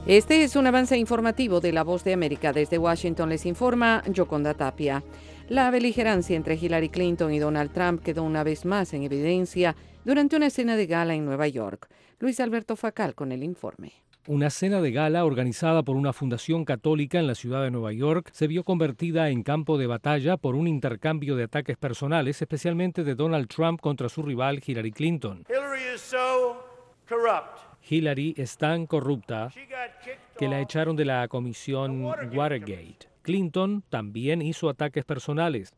Este es un avance informativo de La Voz de América. Desde Washington les informa Yoconda Tapia. La beligerancia entre Hillary Clinton y Donald Trump quedó una vez más en evidencia durante una cena de gala en Nueva York. Luis Alberto Facal con el informe. Una cena de gala organizada por una fundación católica en la ciudad de Nueva York se vio convertida en campo de batalla por un intercambio de ataques personales, especialmente de Donald Trump contra su rival Hillary Clinton. Hillary es tan corrupta que la echaron de la comisión Watergate. Clinton también hizo ataques personales.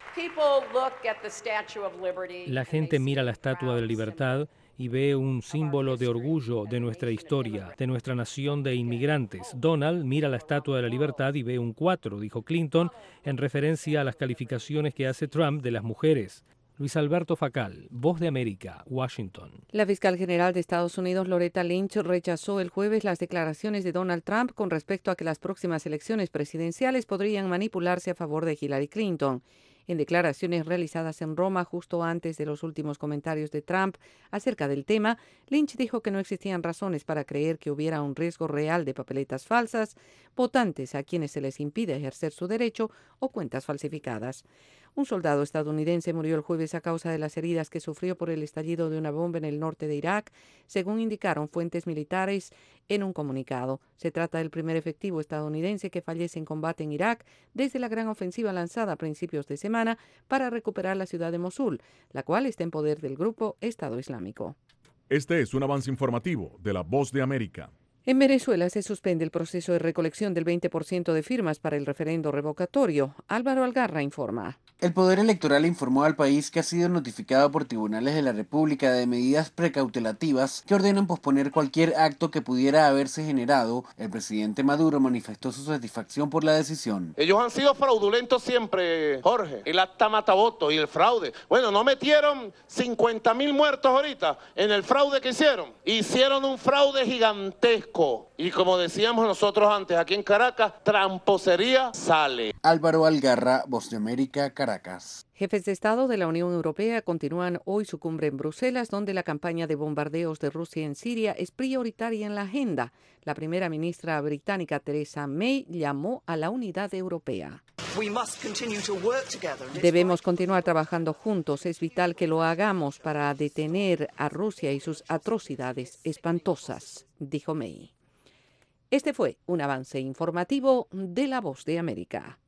La gente mira la Estatua de la Libertad y ve un símbolo de orgullo de nuestra historia, de nuestra nación de inmigrantes. Donald mira la Estatua de la Libertad y ve un 4, dijo Clinton, en referencia a las calificaciones que hace Trump de las mujeres. Luis Alberto Facal, Voz de América, Washington. La fiscal general de Estados Unidos, Loretta Lynch, rechazó el jueves las declaraciones de Donald Trump con respecto a que las próximas elecciones presidenciales podrían manipularse a favor de Hillary Clinton. En declaraciones realizadas en Roma justo antes de los últimos comentarios de Trump acerca del tema, Lynch dijo que no existían razones para creer que hubiera un riesgo real de papeletas falsas, votantes a quienes se les impide ejercer su derecho o cuentas falsificadas. Un soldado estadounidense murió el jueves a causa de las heridas que sufrió por el estallido de una bomba en el norte de Irak, según indicaron fuentes militares en un comunicado. Se trata del primer efectivo estadounidense que fallece en combate en Irak desde la gran ofensiva lanzada a principios de semana para recuperar la ciudad de Mosul, la cual está en poder del grupo Estado Islámico. Este es un avance informativo de La Voz de América. En Venezuela se suspende el proceso de recolección del 20% de firmas para el referendo revocatorio. Álvaro Algarra informa. El Poder Electoral informó al país que ha sido notificado por tribunales de la República de medidas precautelativas que ordenan posponer cualquier acto que pudiera haberse generado. El presidente Maduro manifestó su satisfacción por la decisión. Ellos han sido fraudulentos siempre, Jorge. El acta matavoto y el fraude. Bueno, no metieron 50.000 muertos ahorita en el fraude que hicieron. Hicieron un fraude gigantesco. Y como decíamos nosotros antes, aquí en Caracas, tramposería sale. Álvaro Algarra, Voz de América, Caracas. Jefes de Estado de la Unión Europea continúan hoy su cumbre en Bruselas, donde la campaña de bombardeos de Rusia en Siria es prioritaria en la agenda. La primera ministra británica Theresa May llamó a la unidad europea. Debemos continuar trabajando juntos. Es vital que lo hagamos para detener a Rusia y sus atrocidades espantosas, dijo May. Este fue un avance informativo de La Voz de América.